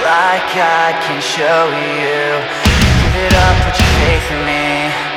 like I can show you. Give it up, put your faith in me.